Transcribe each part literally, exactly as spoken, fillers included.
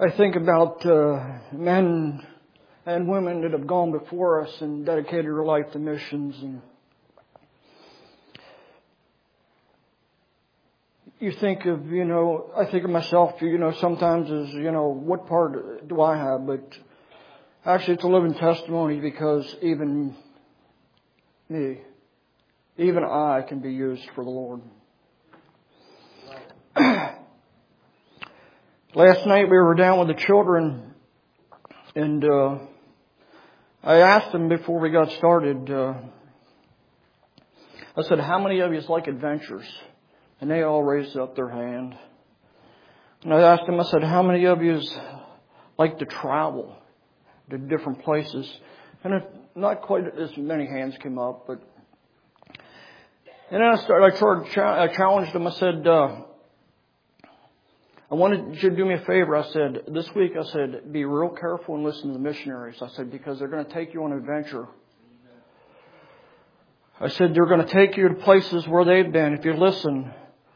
I think about uh, men and women that have gone before us and dedicated their life to missions. And you think of, you know, I think of myself, you know, sometimes as, you know, what part do I have? But actually it's a living testimony, because even me, even I can be used for the Lord. Last night we were down with the children, and uh, I asked them before we got started, uh, I said, how many of you like adventures? And they all raised up their hand. And I asked them, I said, how many of you like to travel to different places? And it, not quite as many hands came up, but and then I started, I started, I challenged them. I said, uh, I wanted you to do me a favor. I said, this week, I said, be real careful and listen to the missionaries. I said, because they're going to take you on an adventure. I said, they're going to take you to places where they've been. If you listen,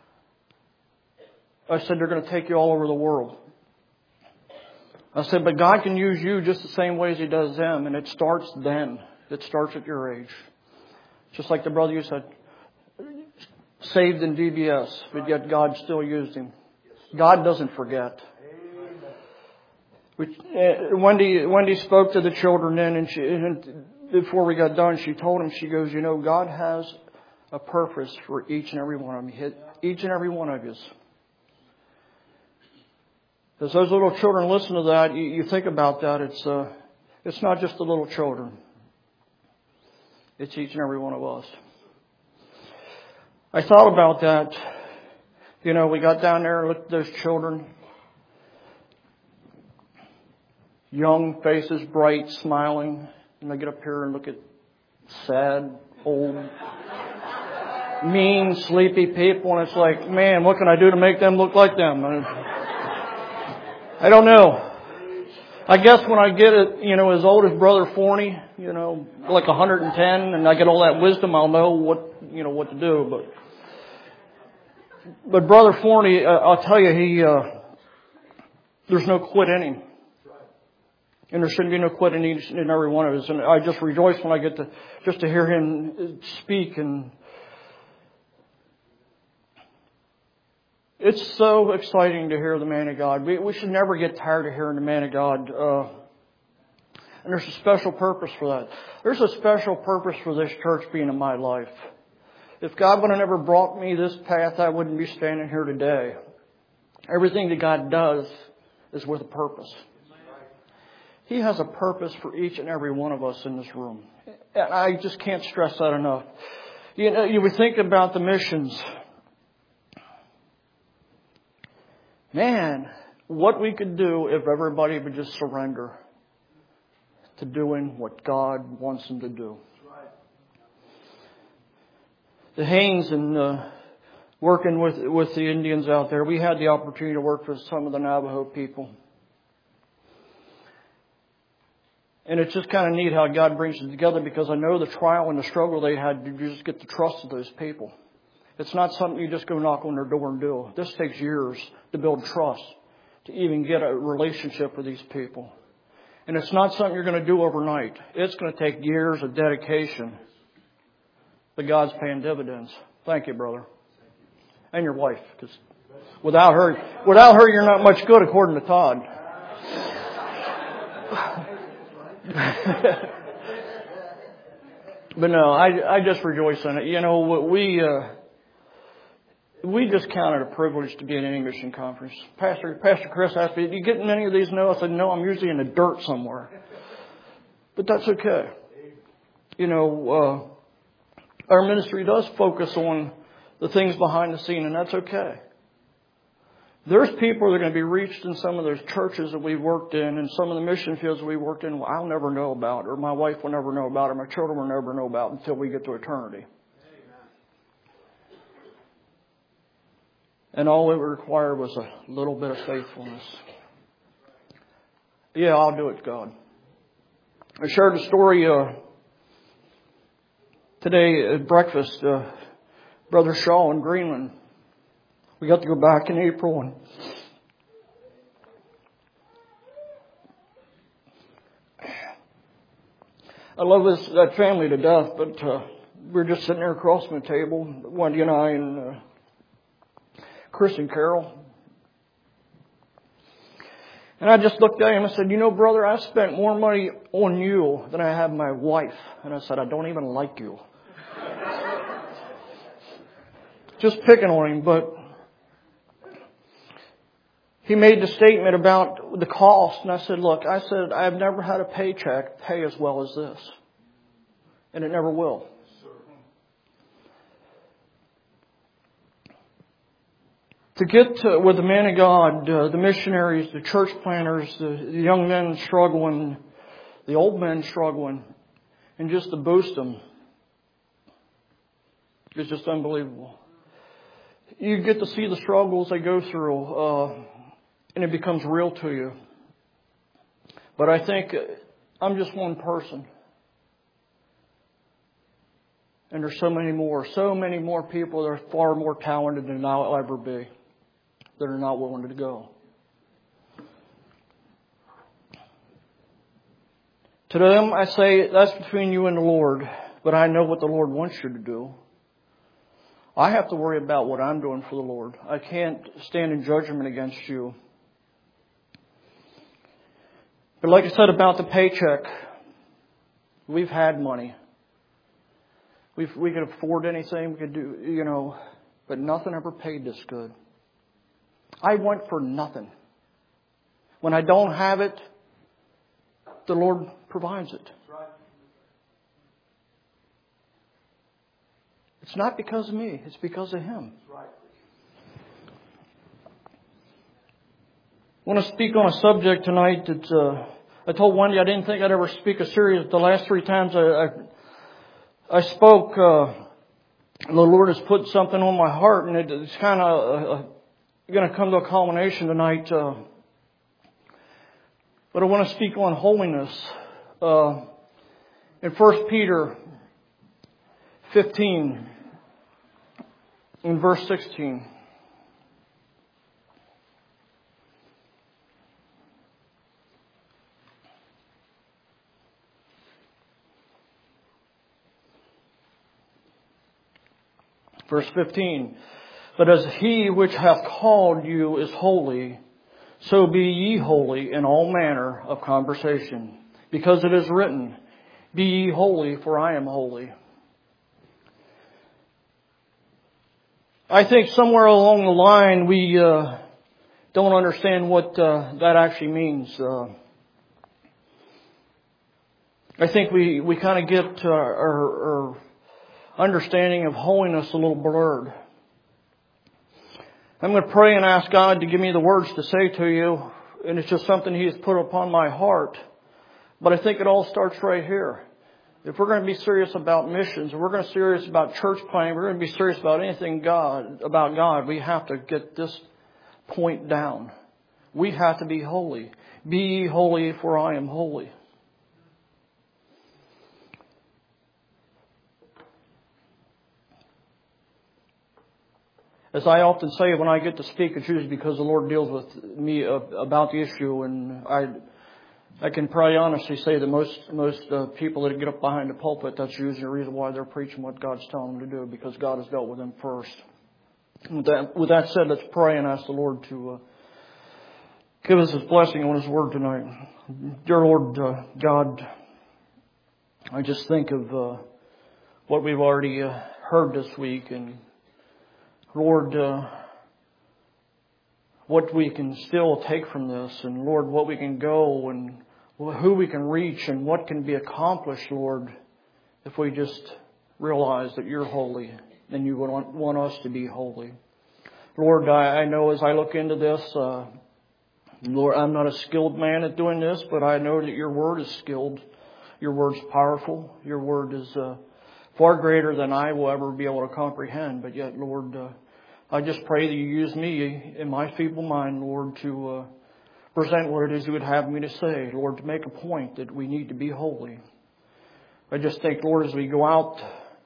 I said, they're going to take you all over the world. I said, but God can use you just the same way as He does them. And it starts then. It starts at your age. Just like the brother you said, saved in D B S, but yet God still used him. God doesn't forget. We, uh, Wendy Wendy spoke to the children then, and, she, and before we got done, she told them, she goes, you know, God has a purpose for each and every one of them. Each and every one of you. As those little children listen to that, you, you think about that. It's uh, it's not just the little children. It's each and every one of us. I thought about that. You know, we got down there and looked at those children. Young faces, bright, smiling. And they get up here and look at sad, old, mean, sleepy people. And it's like, man, what can I do to make them look like them? I don't know. I guess when I get it, you know, as old as Brother Forney, you know, like one hundred ten, and I get all that wisdom, I'll know what, you know, what to do. But But Brother Forney, uh, I'll tell you, he uh, there's no quit in him. And there shouldn't be no quit in each and every one of us. And I just rejoice when I get to just to hear him speak. And it's so exciting to hear the man of God. We, we should never get tired of hearing the man of God. Uh, and there's a special purpose for that. There's a special purpose for this church being in my life. If God would have never brought me this path, I wouldn't be standing here today. Everything that God does is with a purpose. He has a purpose for each and every one of us in this room. And I just can't stress that enough. You know, you would think about the missions. Man, what we could do if everybody would just surrender to doing what God wants them to do. The Haynes and uh, working with with the Indians out there, we had the opportunity to work with some of the Navajo people. And it's just kind of neat how God brings it together, because I know the trial and the struggle they had to just get the trust of those people. It's not something you just go knock on their door and do. This takes years to build trust, to even get a relationship with these people. And it's not something you're going to do overnight. It's going to take years of dedication. But God's paying dividends. Thank you, brother. And your wife. Because without her, without her, you're not much good, according to Todd. But no, I, I just rejoice in it. You know, we uh, we just count it a privilege to be in an English conference. Pastor Pastor Chris asked me, "Do you get many of these?" No, I said, "No, I'm usually in the dirt somewhere." But that's okay. You know. Uh, Our ministry does focus on the things behind the scene, and that's okay. There's people that are going to be reached in some of those churches that we've worked in, and some of the mission fields that we worked in, well, I'll never know about, or my wife will never know about, or my children will never know about until we get to eternity. Amen. And all it required was a little bit of faithfulness. Yeah, I'll do it, God. I shared a story uh, today at breakfast, uh, Brother Shaw in Greenland. We got to go back in April, and I love this that family to death, but uh, we were just sitting there across from the table, Wendy and I and uh, Chris and Carol. And I just looked at him and I said, you know, brother, I spent more money on you than I have my wife. And I said, I don't even like you. Just picking on him, but he made the statement about the cost. And I said, look, I said, I've never had a paycheck pay as well as this. And it never will. To get to, with the men of God, uh, the missionaries, the church planters, the, the young men struggling, the old men struggling, and just to boost them is just unbelievable. You get to see the struggles they go through, uh, and it becomes real to you. But I think I'm just one person. And there's so many more, so many more people that are far more talented than I'll ever be, that are not willing to go. To them, I say, that's between you and the Lord, but I know what the Lord wants you to do. I have to worry about what I'm doing for the Lord. I can't stand in judgment against you. But like I said about the paycheck, we've had money. We've, we could afford anything, we could do, you know, but nothing ever paid this good. I went for nothing. When I don't have it, the Lord provides it. It's not because of me. It's because of Him. I want to speak on a subject tonight that uh, I told Wendy I didn't think I'd ever speak a series. The last three times I I, I spoke, uh, the Lord has put something on my heart, and it, it's kind of uh, going to come to a culmination tonight. Uh, but I want to speak on holiness. Uh, in First Peter fifteen, in verse sixteen. Verse fifteen, but as He which hath called you is holy, so be ye holy in all manner of conversation. Because it is written, be ye holy, for I am holy. I think somewhere along the line we uh, don't understand what uh, that actually means. Uh, I think we, we kind of get uh, our, our understanding of holiness a little blurred. I'm going to pray and ask God to give me the words to say to you, and it's just something He has put upon my heart. But I think it all starts right here. If we're going to be serious about missions, if we're going to be serious about church planting, we're going to be serious about anything God about God, we have to get this point down. We have to be holy. Be ye holy, for I am holy. As I often say, when I get to speak, it's usually because the Lord deals with me about the issue, and I I can probably honestly say that most most uh, people that get up behind the pulpit, that's usually the reason why they're preaching what God's telling them to do, because God has dealt with them first. With that, with that said, let's pray and ask the Lord to uh, give us His blessing on His Word tonight. Dear Lord uh, God, I just think of uh, what we've already uh, heard this week, and Lord, uh, what we can still take from this, and Lord, what we can go, and who we can reach, and what can be accomplished, Lord, if we just realize that You're holy and You want, want us to be holy. Lord, I, I know as I look into this, uh, Lord, I'm not a skilled man at doing this, but I know that Your Word is skilled. Your Word's powerful. Your Word is uh, far greater than I will ever be able to comprehend. But yet, Lord, uh, I just pray that You use me in my feeble mind, Lord, to uh, present what it is You would have me to say. Lord, to make a point that we need to be holy. I just think, Lord, as we go out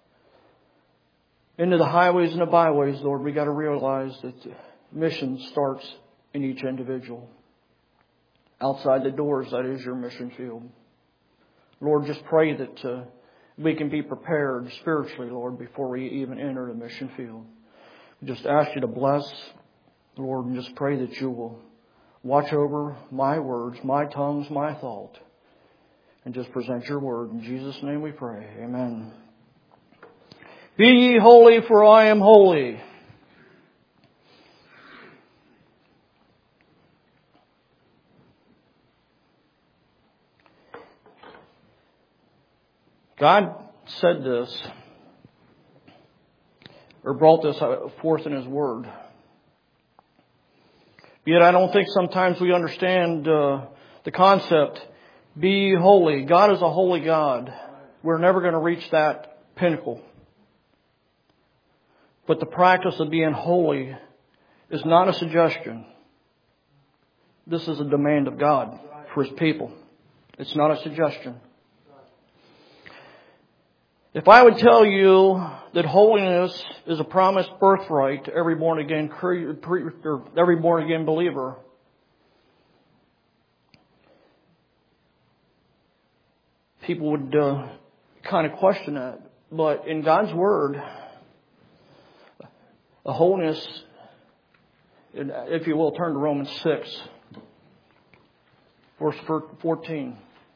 into the highways and the byways, Lord, we got to realize that mission starts in each individual. Outside the doors, that is your mission field. Lord, just pray that uh, we can be prepared spiritually, Lord, before we even enter the mission field. Just ask you to bless, Lord, and just pray that you will watch over my words, my tongues, my thought, and just present your word. In Jesus' name we pray. Amen. Be ye holy, for I am holy. God said this, or brought this forth in His Word. Yet I don't think sometimes we understand uh, the concept, be ye holy. God is a holy God. We're never going to reach that pinnacle. But the practice of being holy is not a suggestion. This is a demand of God for His people. It's not a suggestion. If I would tell you that holiness is a promised birthright to every born again, every born again believer, people would uh, kind of question that. But in God's Word, a holiness, if you will, turn to Romans six, verse fourteen.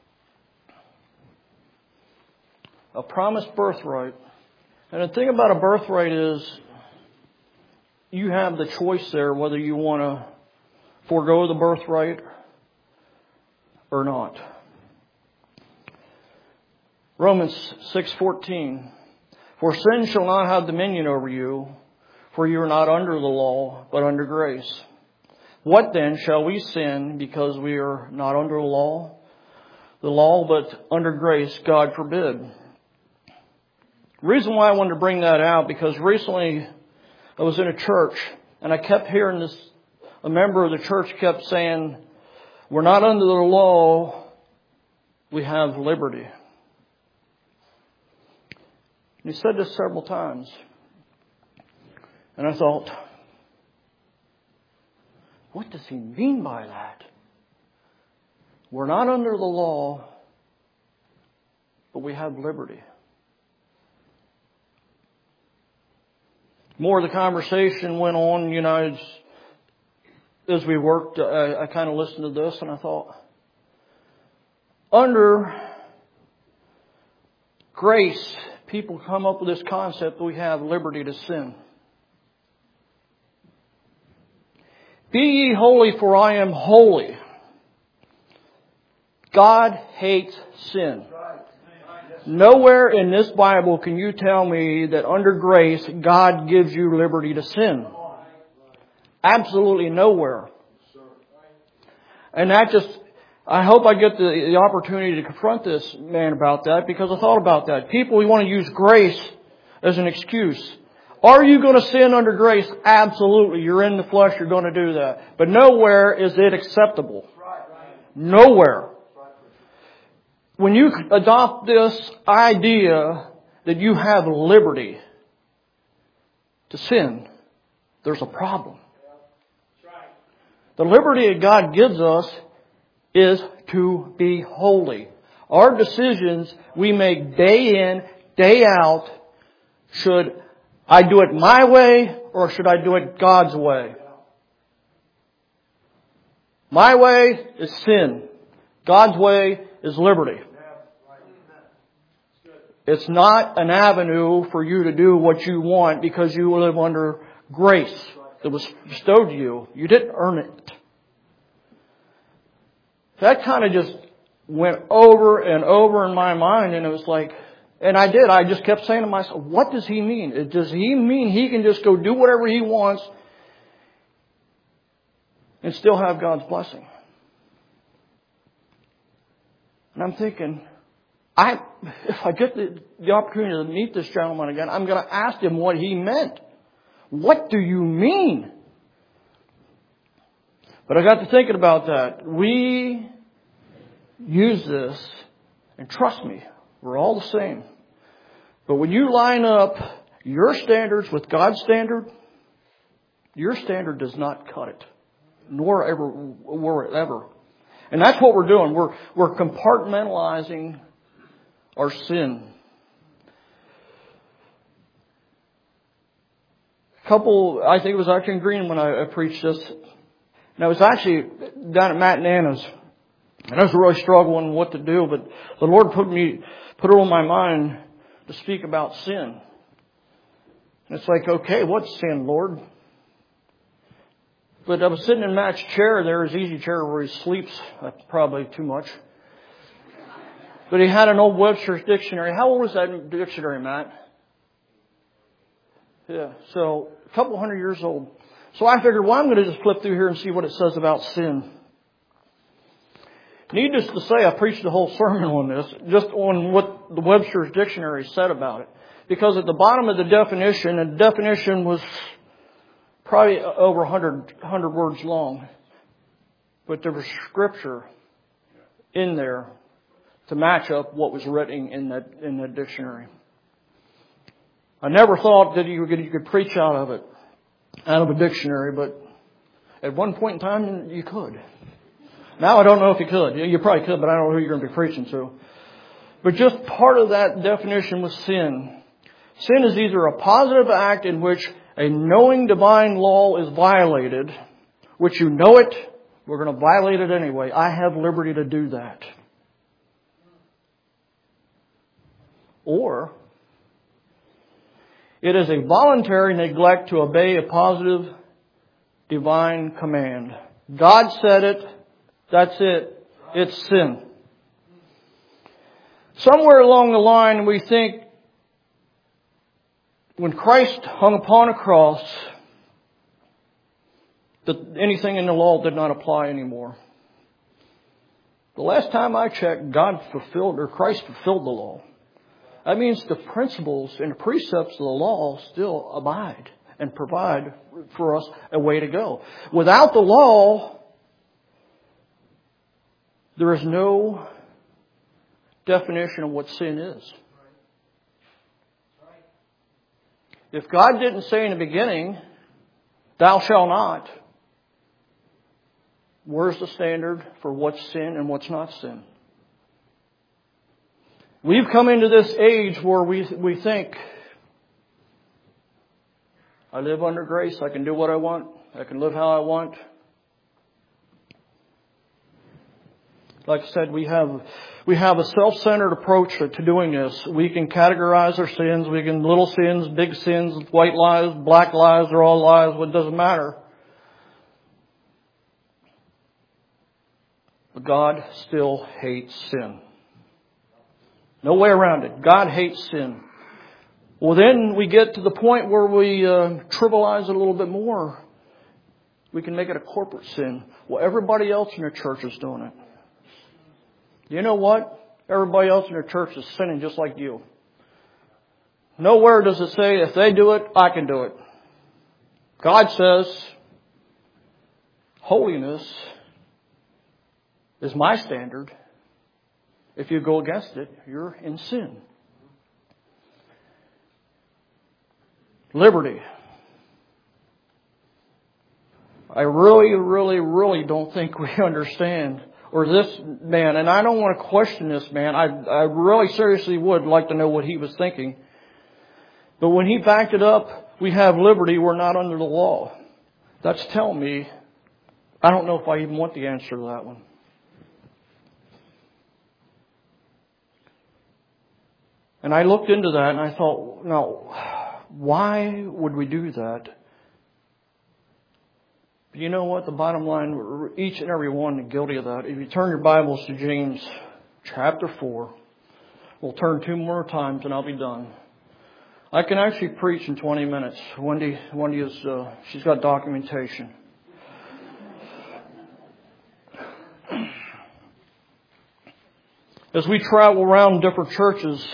A promised birthright. And the thing about a birthright is you have the choice there whether you want to forego the birthright or not. Romans six fourteen. For sin shall not have dominion over you, for you are not under the law, but under grace. What then shall we sin because we are not under the law? The law, but under grace, God forbid. The reason why I wanted to bring that out, because recently I was in a church and I kept hearing this, a member of the church kept saying, we're not under the law, we have liberty. And he said this several times. And I thought, what does he mean by that? We're not under the law, but we have liberty. More of the conversation went on, you know, as, as we worked, I, I kind of listened to this and I thought, under grace, people come up with this concept that we have liberty to sin. Be ye holy, for I am holy. God hates sin. Nowhere in this Bible can you tell me that under grace, God gives you liberty to sin. Absolutely nowhere. And that just, I hope I get the, the opportunity to confront this man about that, because I thought about that. People, we want to use grace as an excuse. Are you going to sin under grace? Absolutely. You're in the flesh, you're going to do that. But nowhere is it acceptable. Nowhere. When you adopt this idea that you have liberty to sin, there's a problem. The liberty that God gives us is to be holy. Our decisions we make day in, day out. Should I do it my way or should I do it God's way? My way is sin. God's way is liberty. It's not an avenue for you to do what you want because you live under grace that was bestowed to you. You didn't earn it. That kind of just went over and over in my mind, and it was like, and I did, I just kept saying to myself, what does he mean? Does he mean he can just go do whatever he wants and still have God's blessing? And I'm thinking, I, if I get the, the opportunity to meet this gentleman again, I'm going to ask him what he meant. What do you mean? But I got to thinking about that. We use this, and trust me, we're all the same. But when you line up your standards with God's standard, your standard does not cut it. Nor ever, will it ever. And that's what we're doing. We're, we're compartmentalizing our sin. A couple, I think it was actually in Green when I, I preached this. And I was actually down at Matt and Anna's. And I was really struggling what to do, but the Lord put me, put it on my mind to speak about sin. And it's like, okay, what's sin, Lord? But I was sitting in Matt's chair there, his easy chair where he sleeps. That's probably too much. But he had an old Webster's dictionary. How old was that dictionary, Matt? Yeah, so a couple hundred years old. So I figured, well, I'm going to just flip through here and see what it says about sin. Needless to say, I preached the whole sermon on this, just on what the Webster's dictionary said about it. Because at the bottom of the definition, and the definition was probably over one hundred, one hundred words long, but there was scripture in there to match up what was written in that in that dictionary. I never thought that you could, you could preach out of it, out of a dictionary, but at one point in time you could. Now I don't know if you could. You probably could, but I don't know who you're going to be preaching to. But just part of that definition was sin. Sin is either a positive act in which a knowing divine law is violated, which you know it, we're going to violate it anyway. I have liberty to do that. Or it is a voluntary neglect to obey a positive divine command. God said it. That's it. It's sin. Somewhere along the line we think when Christ hung upon a cross that anything in the law did not apply anymore. The last time I checked, God fulfilled, or Christ fulfilled the law. That means the principles and the precepts of the law still abide and provide for us a way to go. Without the law, there is no definition of what sin is. If God didn't say in the beginning, thou shalt not, where's the standard for what's sin and what's not sin? We've come into this age where we we think, I live under grace, I can do what I want, I can live how I want. Like I said, we have we have a self-centered approach to doing this. We can categorize our sins. We can little sins, big sins, white lies, black lies, they're all lies. It doesn't matter. But God still hates sin. No way around it. God hates sin. Well, then we get to the point where we uh, trivialize it a little bit more. We can make it a corporate sin. Well, everybody else in the church is doing it. You know what? Everybody else in their church is sinning just like you. Nowhere does it say, if they do it, I can do it. God says, holiness is my standard. If you go against it, you're in sin. Liberty. I really, really, really don't think we understand. Or this man, and I don't want to question this man. I, I really seriously would like to know what he was thinking. But when he backed it up, we have liberty, we're not under the law. That's telling me, I don't know if I even want the answer to that one. And I looked into that and I thought, no, why would we do that? You know what? The bottom line, each and every one is guilty of that. If you turn your Bibles to James chapter four, we'll turn two more times and I'll be done. I can actually preach in twenty minutes. Wendy, Wendy is, uh, she's got documentation. As we travel around different churches,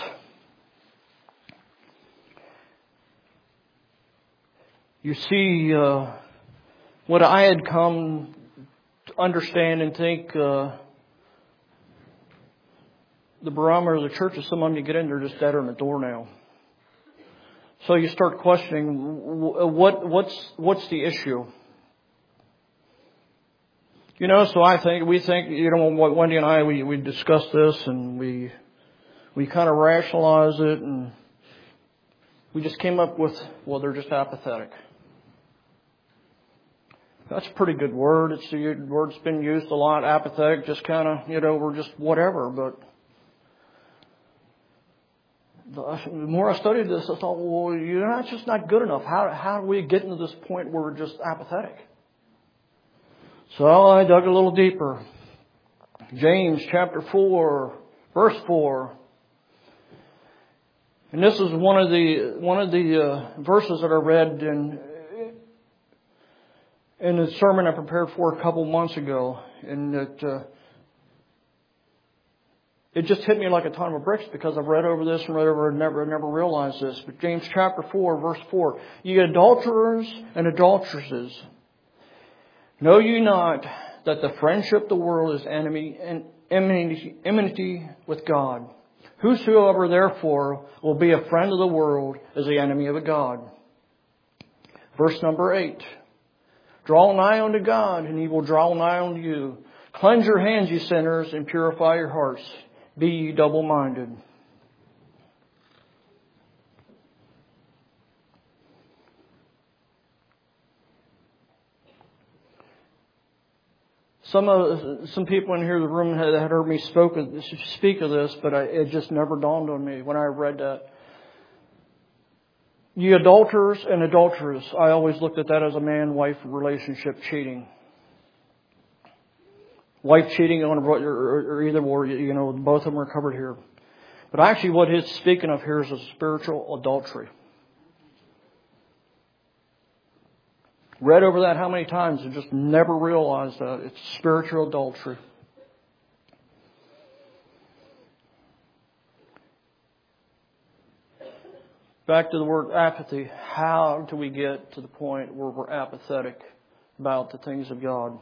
you see, uh, what I had come to understand and think uh, the barometer of the church is someone you get in there just dead on the door now. So you start questioning what what's what's the issue. You know, so I think we think you know what Wendy and I we we discussed this and we we kind of rationalize it, and we just came up with, well, they're just apathetic. That's a pretty good word. It's a word that's been used a lot. Apathetic, just kind of, you know, we're just whatever. But the more I studied this, I thought, well, you know, that's just not good enough. How how do we get into this point where we're just apathetic? So I dug a little deeper. James chapter four, verse four. And this is one of the one of the uh, verses that I read in in the sermon I prepared for a couple months ago, and it uh, it just hit me like a ton of bricks because I've read over this and read over it and never never realized this. But James chapter four, verse four: Ye adulterers and adulteresses, know ye not that the friendship of the world is enemy and enmity, enmity with God? Whosoever therefore will be a friend of the world is the enemy of God. Verse number eight. Draw nigh unto God, and He will draw nigh unto you. Cleanse your hands, ye sinners, and purify your hearts. Be ye double-minded. Some of some people in here in the room had, had heard me spoke of, speak of this, but I, it just never dawned on me when I read that. Ye adulterers and adulterers. I always looked at that as a man-wife relationship cheating. Wife cheating on or, or either or, you know, both of them are covered here. But actually what it's speaking of here is a spiritual adultery. Read over that how many times and just never realized that. It's spiritual adultery. Back to the word apathy. How do we get to the point where we're apathetic about the things of God?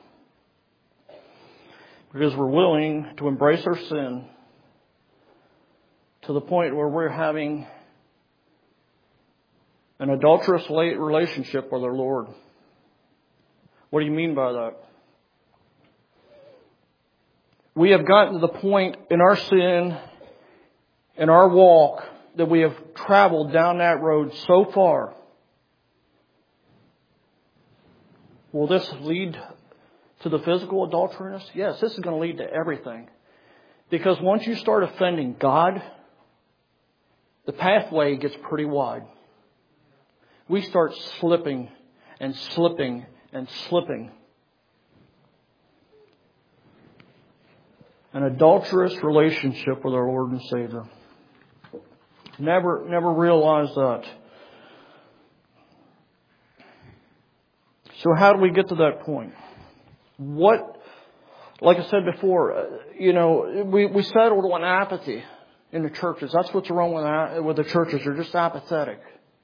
Because we're willing to embrace our sin to the point where we're having an adulterous relationship with our Lord. What do you mean by that? We have gotten to the point in our sin, in our walk, that we have traveled down that road so far. Will this lead to the physical adultery in us? Yes, this is going to lead to everything. Because once you start offending God, the pathway gets pretty wide. We start slipping and slipping and slipping. An adulterous relationship with our Lord and Savior. Never, never realized that. So how do we get to that point? What, like I said before, you know, we, we settled on apathy in the churches. That's what's wrong with, with the churches. They're just apathetic.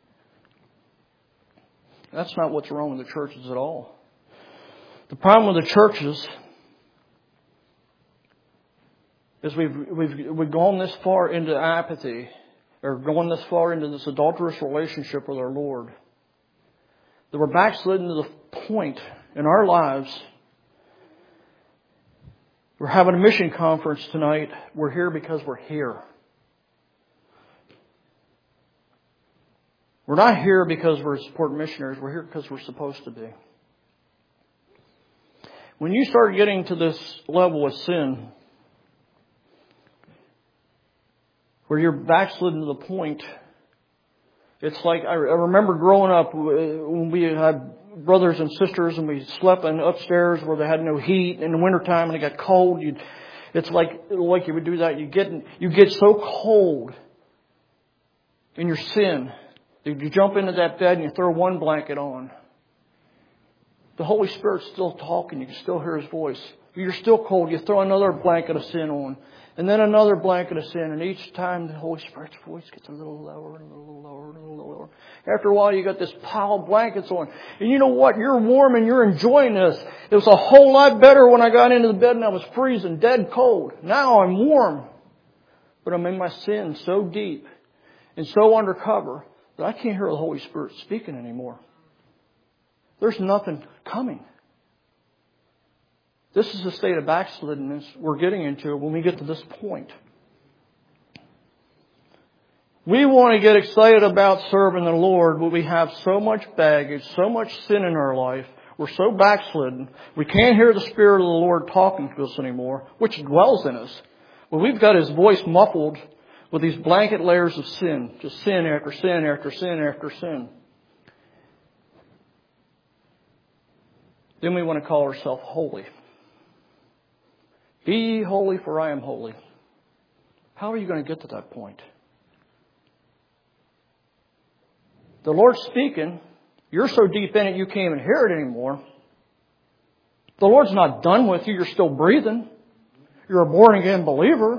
That's not what's wrong with the churches at all. The problem with the churches is we've, we've, we've gone this far into apathy, or going this far into this adulterous relationship with our Lord, that we're backslidden to the point in our lives. We're having a mission conference tonight. We're here because we're here. We're not here because we're supporting missionaries. We're here because we're supposed to be. When you start getting to this level of sin, where you're backslidden to the point, it's like, I remember growing up when we had brothers and sisters and we slept in upstairs where they had no heat in the wintertime and it got cold. You'd, it's like, like you would do that. You get, you get so cold in your sin. You jump into that bed and you throw one blanket on. The Holy Spirit's still talking. You can still hear His voice. You're still cold. You throw another blanket of sin on. And then another blanket of sin. And each time the Holy Spirit's voice gets a little lower and a little lower and a little lower. After a while you got this pile of blankets on. And you know what? You're warm and you're enjoying this. It was a whole lot better when I got into the bed and I was freezing, dead cold. Now I'm warm. But I'm in my sin so deep and so undercover that I can't hear the Holy Spirit speaking anymore. There's nothing coming. This is the state of backslidenness we're getting into when we get to this point. We want to get excited about serving the Lord, but we have so much baggage, so much sin in our life. We're so backslidden. We can't hear the Spirit of the Lord talking to us anymore, which dwells in us. But we've got His voice muffled with these blanket layers of sin. Just sin after sin after sin after sin. Then we want to call ourselves holy. Be ye holy, for I am holy. How are you going to get to that point? The Lord's speaking. You're so deep in it you can't even hear it anymore. The Lord's not done with you. You're still breathing. You're a born-again believer.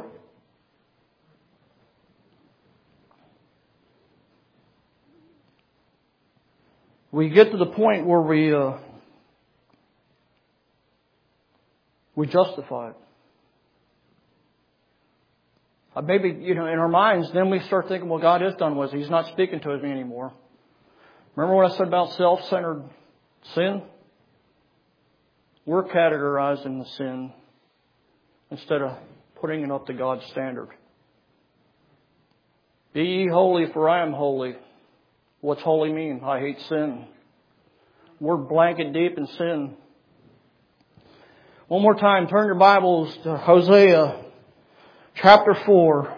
We get to the point where we uh, we justify it. Uh, maybe, you know, in our minds, then we start thinking, well, God is done with us. He's not speaking to me anymore. Remember what I said about self-centered sin? We're categorizing the sin instead of putting it up to God's standard. Be ye holy, for I am holy. What's holy mean? I hate sin. We're blanket deep in sin. One more time, turn your Bibles to Hosea chapter four.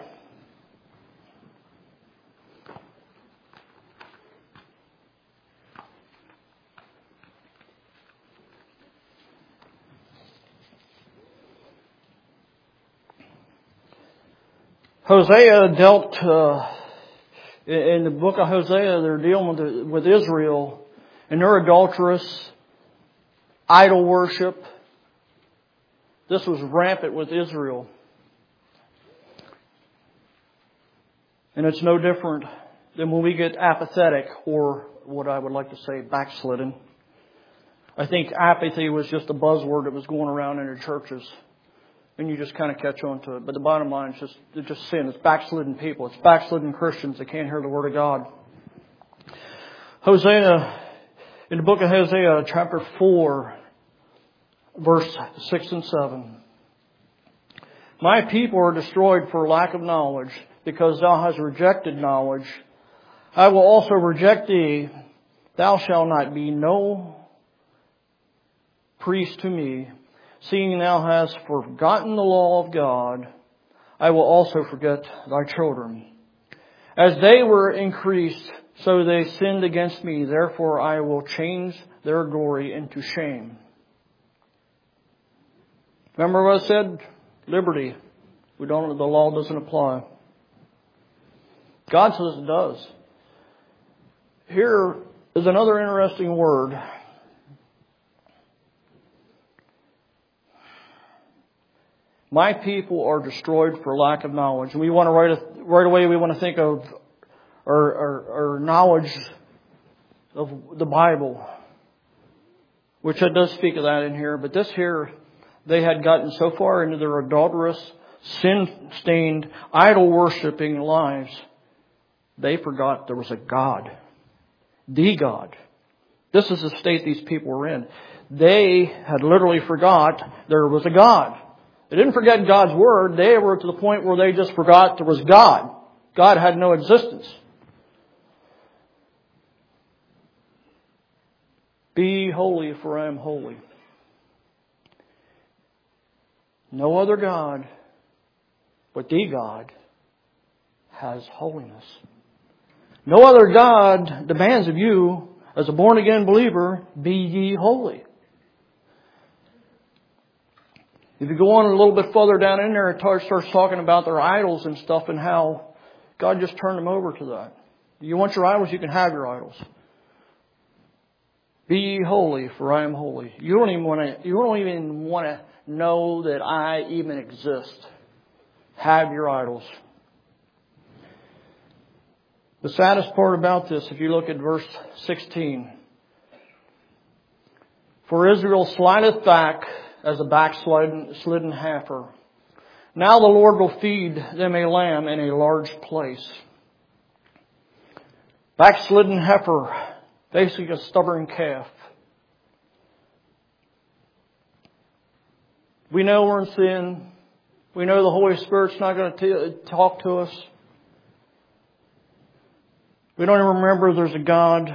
Hosea dealt, uh, in the book of Hosea, they're dealing with, the, with Israel and their adulterous idol worship. This was rampant with Israel. And it's no different than when we get apathetic, or what I would like to say, backslidden. I think apathy was just a buzzword that was going around in the churches. And you just kind of catch on to it. But the bottom line is just, it's just sin. It's backslidden people. It's backslidden Christians that can't hear the Word of God. Hosea, in the book of Hosea, chapter four, verse six and seven. My people are destroyed for lack of knowledge, because thou hast rejected knowledge. I will also reject thee. Thou shalt not be no priest to me. Seeing thou hast forgotten the law of God, I will also forget thy children. As they were increased, so they sinned against me. Therefore I will change their glory into shame. Remember what I said? Liberty. We don't. The law doesn't apply. God says it does. Here is another interesting word. My people are destroyed for lack of knowledge. And we want to right, right away, we want to think of our, our, our knowledge of the Bible, which it does speak of that in here. But this here, they had gotten so far into their adulterous, sin-stained, idol-worshipping lives, they forgot there was a God. The God. This is the state these people were in. They had literally forgot there was a God. They didn't forget God's Word. They were to the point where they just forgot there was God. God had no existence. Be holy, for I am holy. No other God but the God has holiness. No other God demands of you, as a born-again believer, be ye holy. If you go on a little bit further down in there, it starts talking about their idols and stuff and how God just turned them over to that. You want your idols, you can have your idols. Be ye holy, for I am holy. You don't even want to, you don't even want to know that I even exist. Have your idols. The saddest part about this, if you look at verse sixteen. For Israel slideth back as a backslidden heifer. Now the Lord will feed them a lamb in a large place. Backslidden heifer, basically a stubborn calf. We know we're in sin. We know the Holy Spirit's not going to talk to us. We don't even remember there's a God.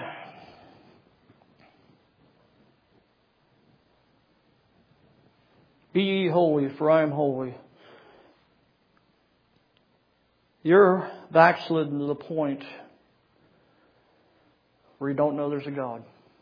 Be ye holy, for I am holy. You're backslidden to the point where you don't know there's a God.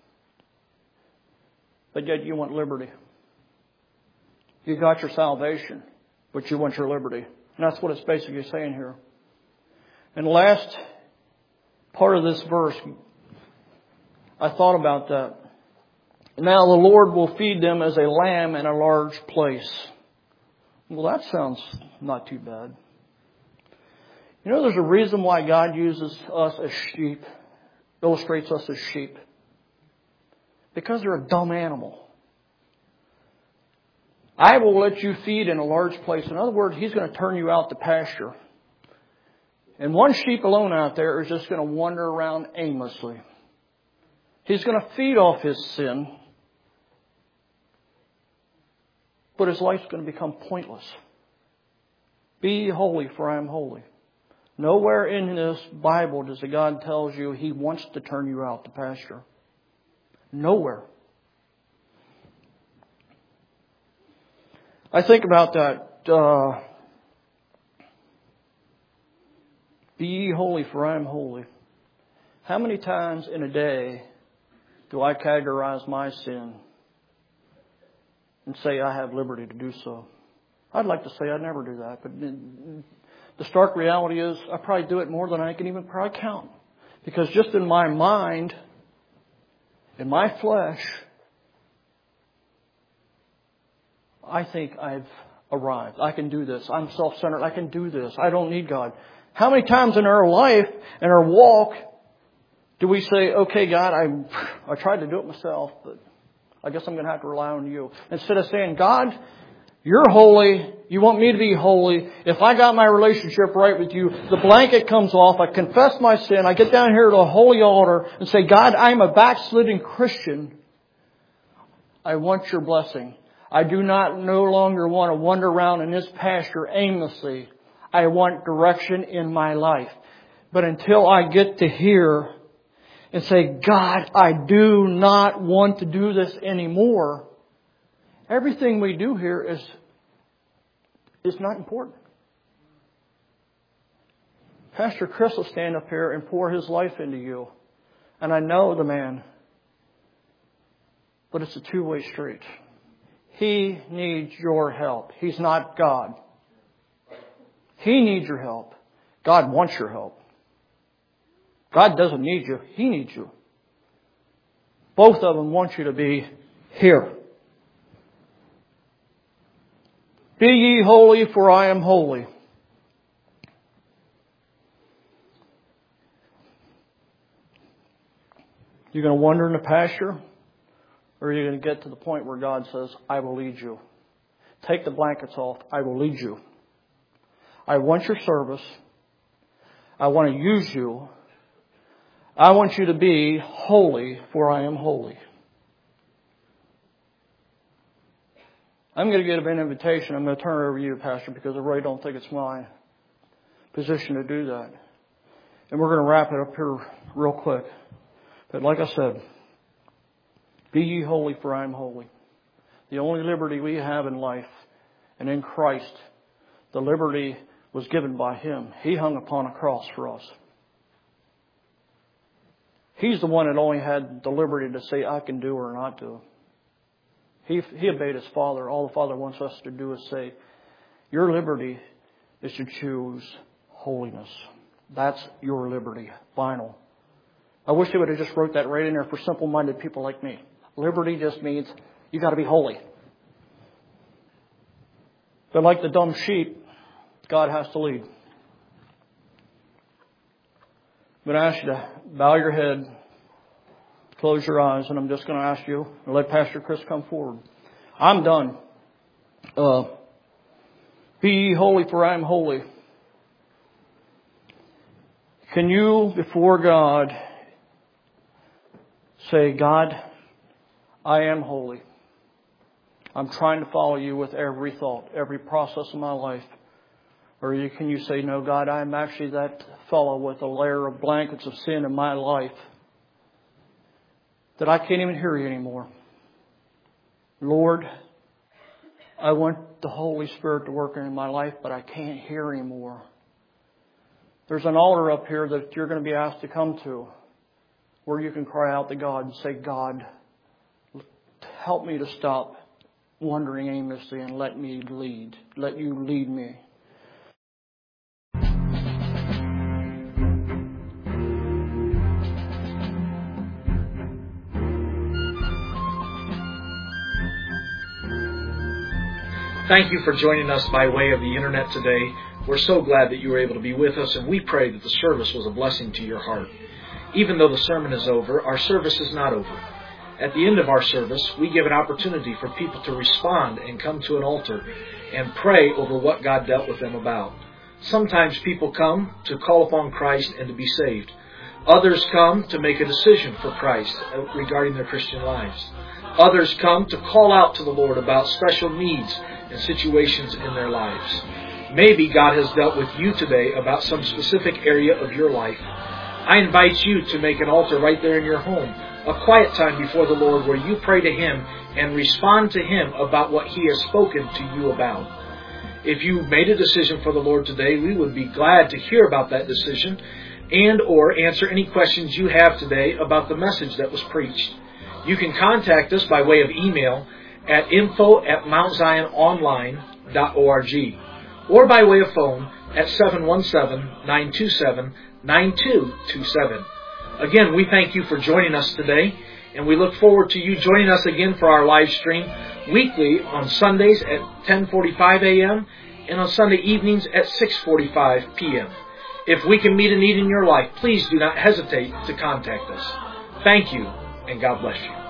But yet you want liberty. You got your salvation, but you want your liberty. And that's what it's basically saying here. And the last part of this verse, I thought about that. Now the Lord will feed them as a lamb in a large place. Well, that sounds not too bad. You know, there's a reason why God uses us as sheep, illustrates us as sheep. Because they're a dumb animal. I will let you feed in a large place. In other words, He's going to turn you out to pasture. And one sheep alone out there is just going to wander around aimlessly. He's going to feed off his sin. But his life's going to become pointless. Be holy, for I am holy. Nowhere in this Bible does the God tells you He wants to turn you out to pasture. Nowhere. I think about that. Uh, Be ye holy, for I am holy. How many times in a day do I categorize my sin and say I have liberty to do so? I'd like to say I never do that, but the stark reality is I probably do it more than I can even probably count. Because just in my mind, in my flesh, I think I've arrived. I can do this. I'm self-centered. I can do this. I don't need God. How many times in our life, in our walk, do we say, okay, God, I I tried to do it myself, but I guess I'm going to have to rely on you. Instead of saying, God, you're holy. You want me to be holy. If I got my relationship right with you, the blanket comes off. I confess my sin. I get down here to a holy altar and say, God, I'm a backsliding Christian. I want your blessing. I do not no longer want to wander around in this pasture aimlessly. I want direction in my life. But until I get to here and say, God, I do not want to do this anymore, everything we do here is, is not important. Pastor Chris will stand up here and pour his life into you. And I know the man. But it's a two-way street. He needs your help. He's not God. He needs your help. God wants your help. God doesn't need you. He needs you. Both of them want you to be here. Be ye holy, for I am holy. You're going to wander in the pasture, or are you going to get to the point where God says, I will lead you. Take the blankets off. I will lead you. I want your service. I want to use you. I want you to be holy, for I am holy. I'm going to give an invitation. I'm going to turn it over to you, Pastor, because I really don't think it's my position to do that. And we're going to wrap it up here real quick. But like I said, be ye holy, for I am holy. The only liberty we have in life, and in Christ, the liberty was given by Him. He hung upon a cross for us. He's the one that only had the liberty to say, I can do or not do. He, he obeyed His Father. All the Father wants us to do is say, your liberty is to choose holiness. That's your liberty. Final. I wish they would have just wrote that right in there for simple-minded people like me. Liberty just means you got to be holy. But like the dumb sheep, God has to lead. I'm going to ask you to bow your head, close your eyes, and I'm just going to ask you to let Pastor Chris come forward. I'm done. Uh, be ye holy, for I am holy. Can you, before God, say, God, I am holy. I'm trying to follow you with every thought, every process of my life. Or you, can you say, no, God, I'm actually that fellow with a layer of blankets of sin in my life that I can't even hear you anymore. Lord, I want the Holy Spirit to work in my life, but I can't hear anymore. There's an altar up here that you're going to be asked to come to where you can cry out to God and say, God, help me to stop wandering aimlessly and let me lead. Let you lead me. Thank you for joining us by way of the internet today. We're so glad that you were able to be with us, and we pray that the service was a blessing to your heart. Even though the sermon is over, our service is not over. At the end of our service, we give an opportunity for people to respond and come to an altar and pray over what God dealt with them about. Sometimes people come to call upon Christ and to be saved. Others come to make a decision for Christ regarding their Christian lives. Others come to call out to the Lord about special needs and situations in their lives. Maybe God has dealt with you today about some specific area of your life. I invite you to make an altar right there in your home, a quiet time before the Lord where you pray to Him and respond to Him about what He has spoken to you about. If you made a decision for the Lord today, we would be glad to hear about that decision and or answer any questions you have today about the message that was preached. You can contact us by way of email at info at mount zion online dot org or by way of phone at seven one seven, nine two seven, nine two two seven. Again, we thank you for joining us today, and we look forward to you joining us again for our live stream weekly on Sundays at ten forty-five a.m. and on Sunday evenings at six forty-five p.m. If we can meet a need in your life, please do not hesitate to contact us. Thank you, and God bless you.